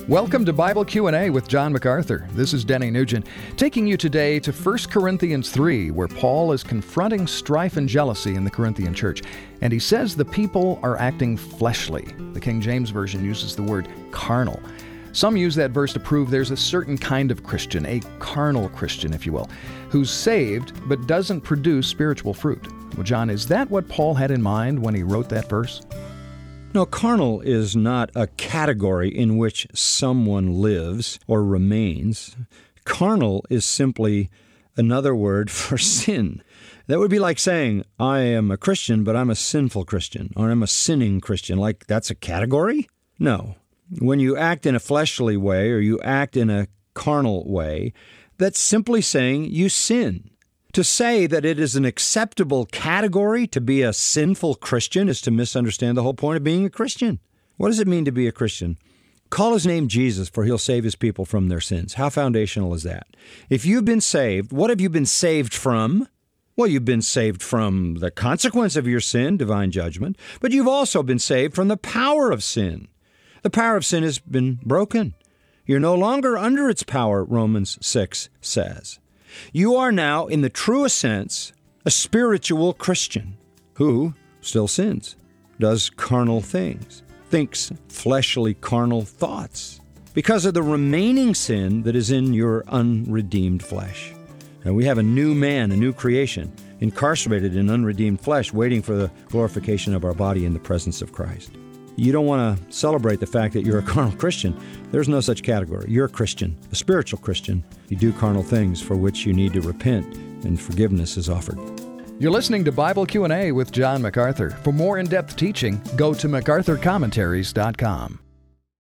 Welcome to Bible Q&A with John MacArthur. This is Denny Nugent, taking you today to 1 Corinthians 3, where Paul is confronting strife and jealousy in the Corinthian church. And he says the people are acting fleshly. The King James Version uses the word carnal. Some use that verse to prove there's a certain kind of Christian, a carnal Christian, if you will, who's saved but doesn't produce spiritual fruit. Well, John, is that what Paul had in mind when he wrote that verse? No, carnal is not a category in which someone lives or remains. Carnal is simply another word for sin. That would be like saying, I am a Christian, but I'm a sinful Christian, or I'm a sinning Christian. Like, that's a category? No. When you act in a fleshly way or you act in a carnal way, that's simply saying you sin. To say that it is an acceptable category to be a sinful Christian is to misunderstand the whole point of being a Christian. What does it mean to be a Christian? Call his name Jesus, for he'll save his people from their sins. How foundational is that? If you've been saved, what have you been saved from? Well, you've been saved from the consequence of your sin, divine judgment, but you've also been saved from the power of sin. The power of sin has been broken. You're no longer under its power, Romans 6 says. You are now, in the truest sense, a spiritual Christian who still sins, does carnal things, thinks fleshly carnal thoughts because of the remaining sin that is in your unredeemed flesh. And we have a new man, a new creation, incarcerated in unredeemed flesh, waiting for the glorification of our body in the presence of Christ. You don't want to celebrate the fact that you're a carnal Christian. There's no such category. You're a Christian, a spiritual Christian. You do carnal things for which you need to repent, and forgiveness is offered. You're listening to Bible Q&A with John MacArthur. For more in-depth teaching, go to MacArthurCommentaries.com.